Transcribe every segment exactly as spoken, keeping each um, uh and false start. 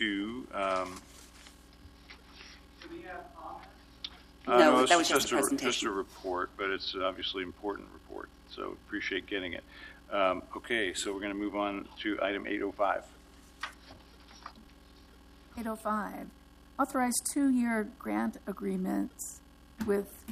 two. Um, No, uh, no, that was just, just a presentation. Just a report, but it's obviously an important report, so appreciate getting it. Um, okay, so we're going to move on to item eight oh five. eight oh five, authorize two-year grant agreements with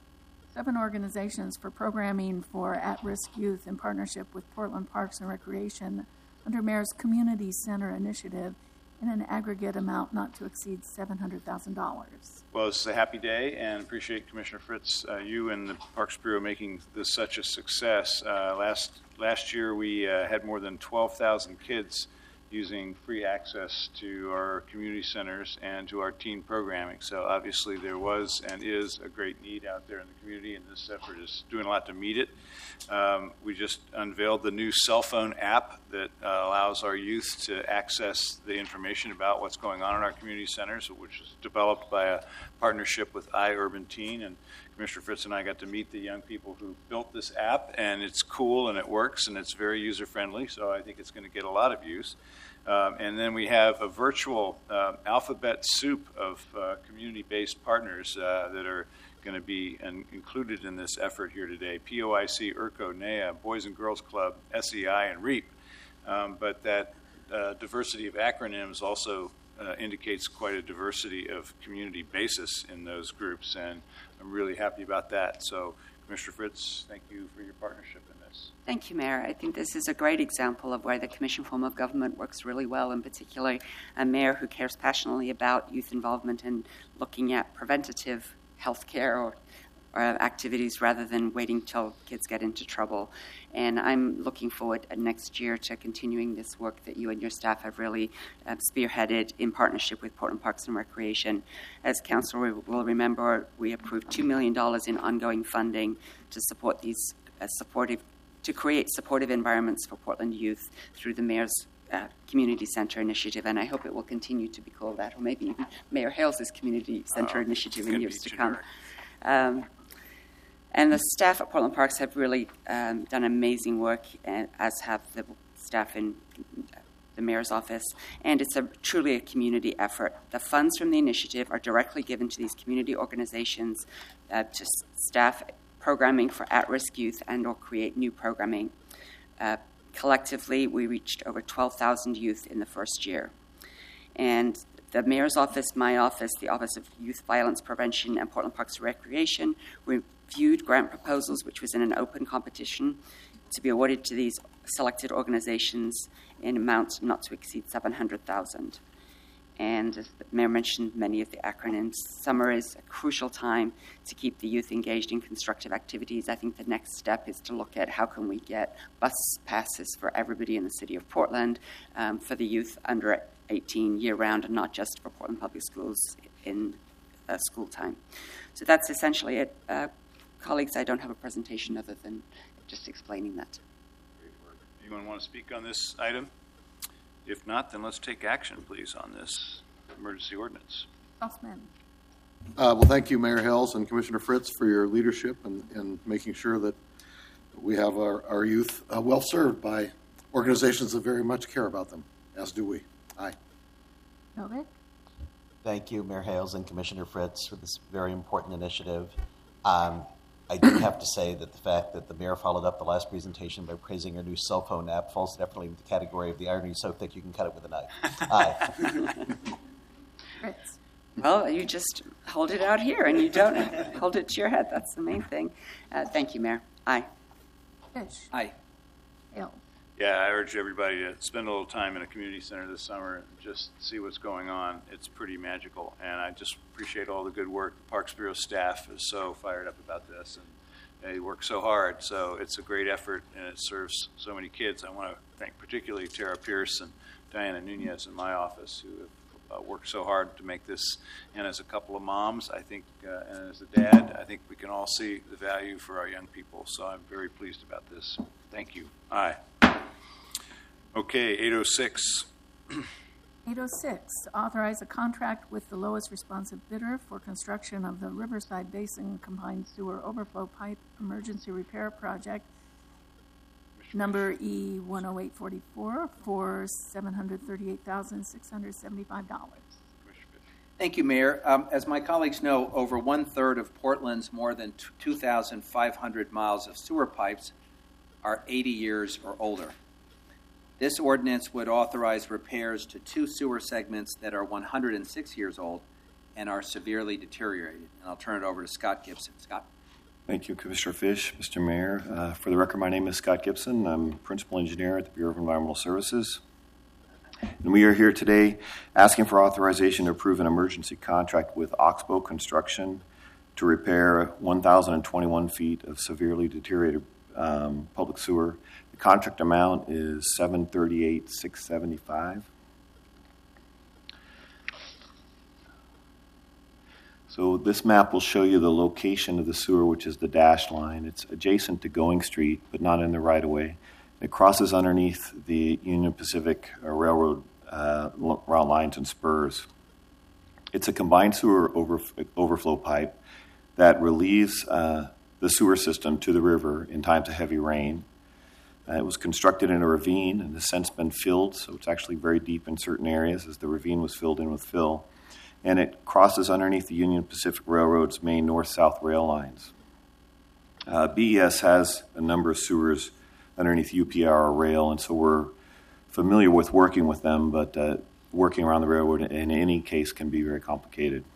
seven organizations for programming for at-risk youth in partnership with Portland Parks and Recreation under Mayor's Community Center Initiative in an aggregate amount not to exceed seven hundred thousand dollars. Well, it's a happy day, and appreciate Commissioner Fritz, uh, you and the Parks Bureau making this such a success. Uh, last last year, we uh, had more than twelve thousand kids using free access to our community centers and to our teen programming. So obviously there was and is a great need out there in the community, and this effort is doing a lot to meet it. Um, we just unveiled the new cell phone app that uh, allows our youth to access the information about what's going on in our community centers, which was developed by a partnership with iUrban Teen, and Commissioner Fritz and I got to meet the young people who built this app, and it's cool and it works and it's very user-friendly, so I think it's going to get a lot of use. Um, and then we have a virtual uh, alphabet soup of uh, community-based partners uh, that are going to be an, included in this effort here today. P O I C, I R C O, N E A, Boys and Girls Club, S E I, and REAP. Um, but that uh, diversity of acronyms also uh, indicates quite a diversity of community basis in those groups, and I'm really happy about that. So, Commissioner Fritz, thank you for your partnership in this. Thank you, Mayor. I think this is a great example of where the Commission form of government works really well, and particularly a mayor who cares passionately about youth involvement and looking at preventative health care or, or activities rather than waiting till kids get into trouble. And I'm looking forward next year to continuing this work that you and your staff have really uh, spearheaded in partnership with Portland Parks and Recreation. As Council will remember, we approved two million dollars in ongoing funding to support these uh, supportive, to create supportive environments for Portland youth through the Mayor's uh, Community Center Initiative, and I hope it will continue to be called that, or maybe even Mayor Hales' Community Center uh, Initiative in years to come. Um, And the staff at Portland Parks have really um, done amazing work, as have the staff in the Mayor's office. And it's a truly a community effort. The funds from the initiative are directly given to these community organizations uh, to staff programming for at-risk youth and or create new programming. Uh, collectively, we reached over twelve thousand youth in the first year. And the Mayor's office, my office, the Office of Youth Violence Prevention, and Portland Parks and Recreation reviewed grant proposals, which was in an open competition to be awarded to these selected organizations in amounts not to exceed seven hundred thousand dollars. And as the Mayor mentioned, many of the acronyms. Summer is a crucial time to keep the youth engaged in constructive activities. I think the next step is to look at how can we get bus passes for everybody in the city of Portland um, for the youth under eighteen year-round, and not just for Portland Public Schools in uh, school time. So that's essentially it. Uh, colleagues, I don't have a presentation other than just explaining that. Great work. Anyone want to speak on this item? If not, then let's take action, please, on this emergency ordinance. Hoffman. Uh, well, thank you, Mayor Hales and Commissioner Fritz, for your leadership and, and making sure that we have our, our youth uh, well served by organizations that very much care about them, as do we. Aye. Novik. Thank you, Mayor Hales and Commissioner Fritz, for this very important initiative. Um, I do have to say that the fact that the mayor followed up the last presentation by praising our new cell phone app falls definitely into the category of the irony so thick you can cut it with a knife. Aye. Fritz. Well, you just hold it out here and you don't hold it to your head. That's the main thing. Uh, thank you, Mayor. Aye. Fish. Aye. Hale. Yeah, I urge everybody to spend a little time in a community center this summer and just see what's going on. It's pretty magical, and I just appreciate all the good work. The Parks Bureau staff is so fired up about this, and they work so hard. So it's a great effort, and it serves so many kids. I want to thank particularly Tara Pierce and Diana Nunez in my office, who have uh, worked so hard to make this. And as a couple of moms, I think, uh, and as a dad, I think we can all see the value for our young people. So I'm very pleased about this. Thank you. Aye. Okay, eight oh six. eight oh six, authorize a contract with the lowest responsive bidder for construction of the Riverside Basin Combined Sewer Overflow Pipe Emergency Repair Project number E one oh eight forty-four for seven hundred thirty-eight thousand six hundred seventy-five dollars. Thank you, Mayor. Um, as my colleagues know, over one-third of Portland's more than two thousand five hundred miles of sewer pipes are eighty years or older. This ordinance would authorize repairs to two sewer segments that are one hundred six years old and are severely deteriorated. And I'll turn it over to Scott Gibson. Scott. Thank you, Commissioner Fish. Mister Mayor, uh, for the record, my name is Scott Gibson. I'm Principal Engineer at the Bureau of Environmental Services. And we are here today asking for authorization to approve an emergency contract with Oxbow Construction to repair one thousand twenty-one feet of severely deteriorated um, public sewer. The contract amount is seven hundred thirty-eight thousand six hundred seventy-five dollars. So this map will show you the location of the sewer, which is the dashed line. It's adjacent to Going Street, but not in the right-of-way. It crosses underneath the Union Pacific Railroad uh, route lines and spurs. It's a combined sewer over, overflow pipe that relieves uh, the sewer system to the river in times of heavy rain. Uh, it was constructed in a ravine and has since been filled, so it's actually very deep in certain areas as the ravine was filled in with fill. And it crosses underneath the Union Pacific Railroad's main north-south rail lines. Uh, B E S has a number of sewers underneath U P R rail, and so we're familiar with working with them, but uh, working around the railroad in any case can be very complicated.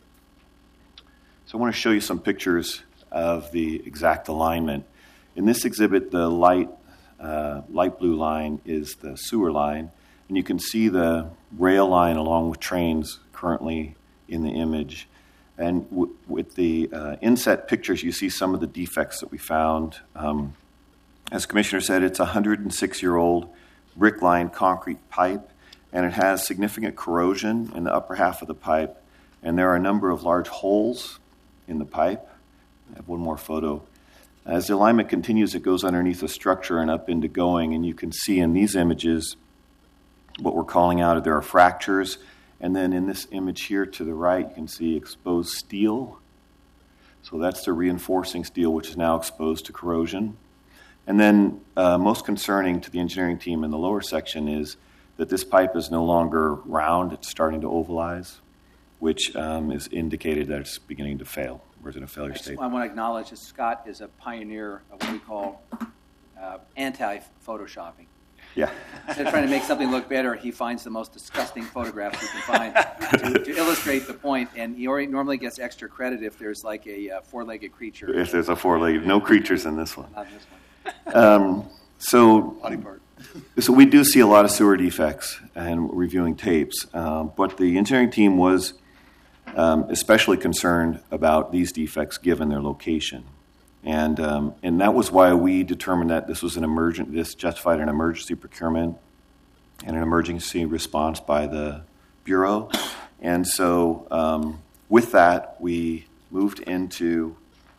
So I want to show you some pictures of the exact alignment. In this exhibit, the light, uh, light blue line is the sewer line, and you can see the rail line along with trains currently in the image. And w- with the uh, inset pictures, you see some of the defects that we found. Um, as Commissioner said, it's a one hundred six-year-old brick-lined concrete pipe, and it has significant corrosion in the upper half of the pipe, and there are a number of large holes in the pipe. I have one more photo. As the alignment continues, it goes underneath the structure and up into Going, and you can see in these images what we're calling out. There are fractures, and then in this image here to the right, you can see exposed steel. So that's the reinforcing steel, which is now exposed to corrosion. And then uh, most concerning to the engineering team in the lower section is that this pipe is no longer round. It's starting to ovalize, which um, is indicated that it's beginning to fail. We're in a failure I, just, state. I want to acknowledge that Scott is a pioneer of what we call uh, anti-photoshopping. Yeah. Instead of trying to make something look better, he finds the most disgusting photographs he can find to, to illustrate the point. And he already normally gets extra credit if there's like a uh, four-legged creature. If there's a four-legged, no creatures in this one. Not in this one. Um, so, Body part. so we do see a lot of sewer defects and reviewing tapes, um, but the engineering team was um, especially concerned about these defects given their location. And um, and that was why we determined that this was an emergent. This justified an emergency procurement and an emergency response by the Bureau. And so, um, with that, we moved into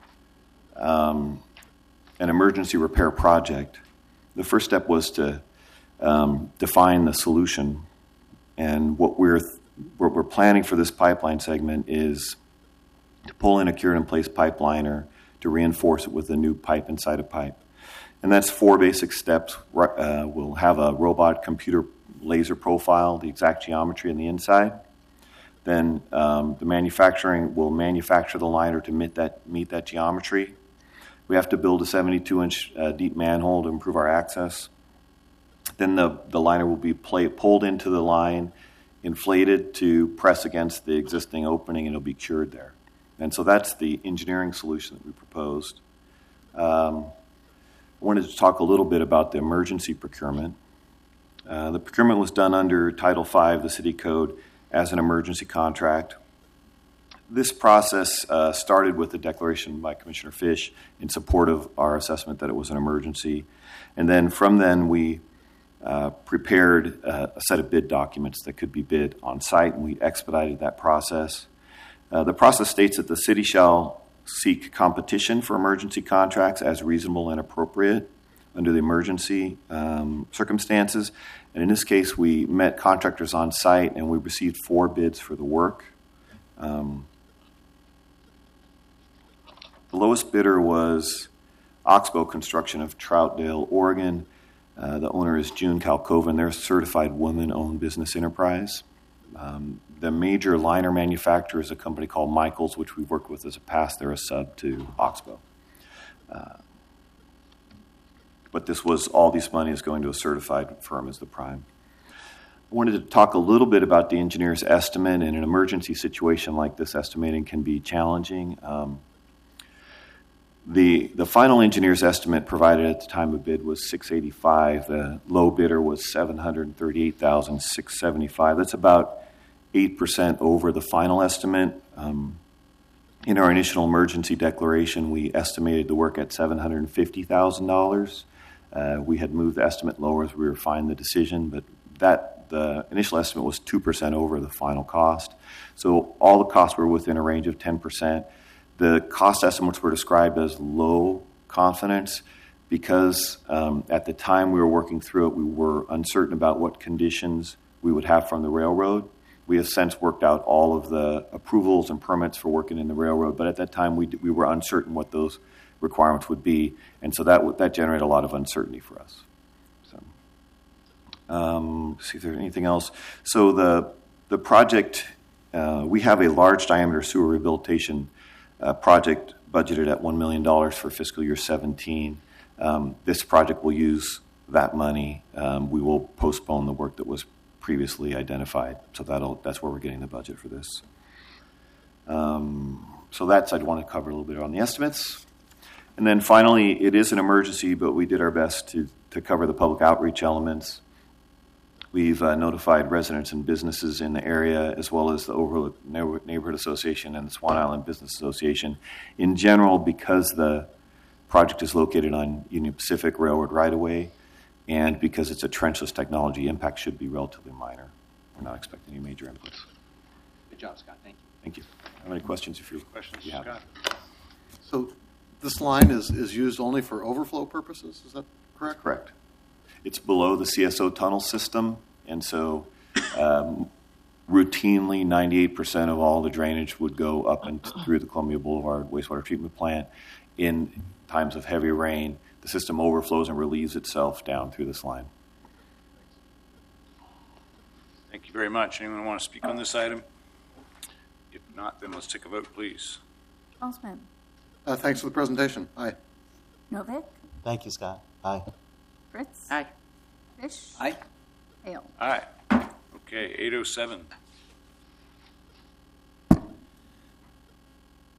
um, an emergency repair project. The first step was to um, define the solution, and what we're what we're planning for this pipeline segment is to pull in a cured-in-place pipeliner to reinforce it with a new pipe inside a pipe. And that's four basic steps. Uh, we'll have a robot computer laser profile, the exact geometry on the inside. Then um, the manufacturing will manufacture the liner to meet that, meet that geometry. We have to build a seventy-two inch uh, deep manhole to improve our access. Then the, the liner will be play, pulled into the line, inflated to press against the existing opening, and it'll be cured there. And so that's the engineering solution that we proposed. Um, I wanted to talk a little bit about the emergency procurement. Uh, the procurement was done under Title five, the City Code, as an emergency contract. This process uh, started with a declaration by Commissioner Fish in support of our assessment that it was an emergency. And then from then, we uh, prepared uh, a set of bid documents that could be bid on site, and we expedited that process. Uh, the process states that the city shall seek competition for emergency contracts as reasonable and appropriate under the emergency um, circumstances. And in this case, we met contractors on site, and we received four bids for the work. Um, the lowest bidder was Oxbow Construction of Troutdale, Oregon. Uh, the owner is June Kalkoven. They're a certified woman-owned business enterprise. Um, the major liner manufacturer is a company called Michaels, which we've worked with as a past. They're a sub to Oxbow. Uh, but this was, all this money is going to a certified firm as the prime. I wanted to talk a little bit about the engineer's estimate. In an emergency situation like this, estimating can be challenging. Um, the the final engineer's estimate provided at the time of bid was six eighty-five. The low bidder was seven hundred thirty-eight thousand six hundred seventy-five. That's about eight percent over the final estimate. Um, in our initial emergency declaration, we estimated the work at seven hundred fifty thousand dollars. Uh, we had moved the estimate lower as we refined the decision, but that the initial estimate was two percent over the final cost. So all the costs were within a range of ten percent. The cost estimates were described as low confidence because um, at the time we were working through it, we were uncertain about what conditions we would have from the railroad. We have since worked out all of the approvals and permits for working in the railroad, but at that time we, we were uncertain what those requirements would be, and so that, that generated a lot of uncertainty for us. Um, see if there's anything else. So the the project, uh, we have a large diameter sewer rehabilitation uh, project budgeted at one million dollars for fiscal year seventeen. Um, this project will use that money. Um, we will postpone the work that was previously identified. So that'll that's where we're getting the budget for this. Um, so that's, I'd want to cover a little bit on the estimates. And then finally, it is an emergency, but we did our best to, to cover the public outreach elements. We've uh, notified residents and businesses in the area, as well as the Overlook Neighborhood Association and the Swan Island Business Association. In general, because the project is located on Union Pacific Railroad right-of-way, and because it's a trenchless technology, impact should be relatively minor. We're not expecting any major inputs. Good job, Scott. Thank you. Thank you. Have any questions? If you Questions, you have Scott? So this line is, is used only for overflow purposes, is that correct? Correct. It's below the C S O tunnel system, and so um, routinely ninety-eight percent of all the drainage would go up and through the Columbia Boulevard wastewater treatment plant. In times of heavy rain, the system overflows and relieves itself down through this line. Thank you very much. Anyone want to speak on this item? If not, then let's take a vote, please. Osman, Uh, thanks for the presentation. Aye. Novik, Thank you, Scott. Aye. Fritz, Aye. Fish, Aye. Hale. Aye. Okay, eight oh seven.